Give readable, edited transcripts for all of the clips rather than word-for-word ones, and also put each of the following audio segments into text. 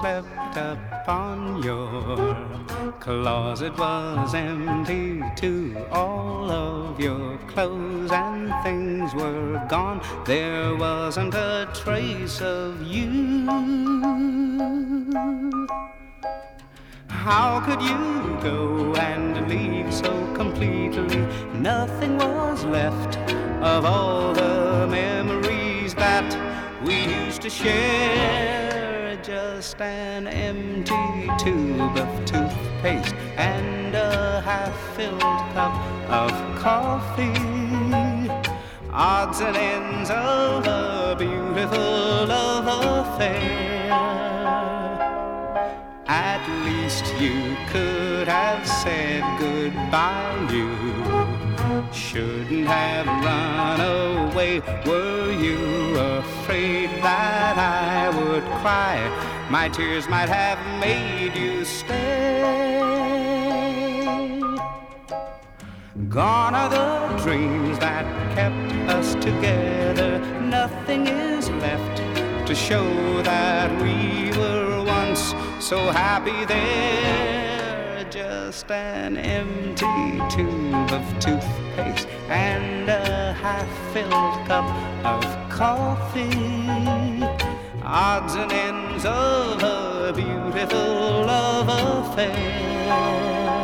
slept upon your closet was empty too. All of your clothes and things were gone. There wasn't a trace of you. How could you go and leave so completely? Nothing was left of all the memories that we used to share. Just an empty tube of toothpaste and a half-filled cup of coffee. Odds and ends of a beautiful love affair. At least you could have said goodbye. You shouldn't have run away. Were you afraid that I would cry? My tears might have made you stay. Gone are the dreams that kept us together. Nothing is left to show that we were once so happy there. Just an empty tube of toothpaste and a half-filled cup of coffee. Odds and ends of a beautiful love affair.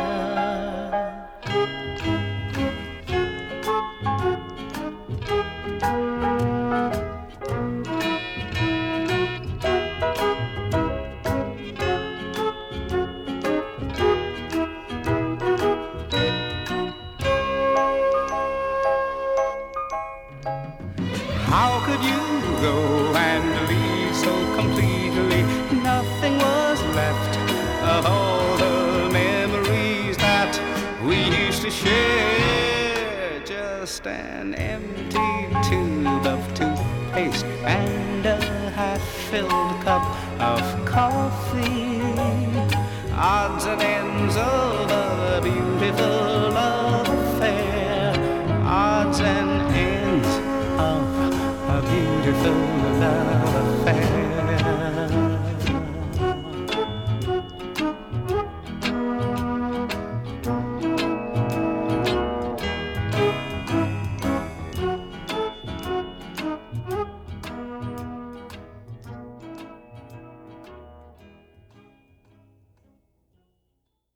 How could you go and leave so completely? Nothing was left of all the memories that we used to share. Just an empty tube of toothpaste and a half-filled cup of coffee. Odds and ends of a beautiful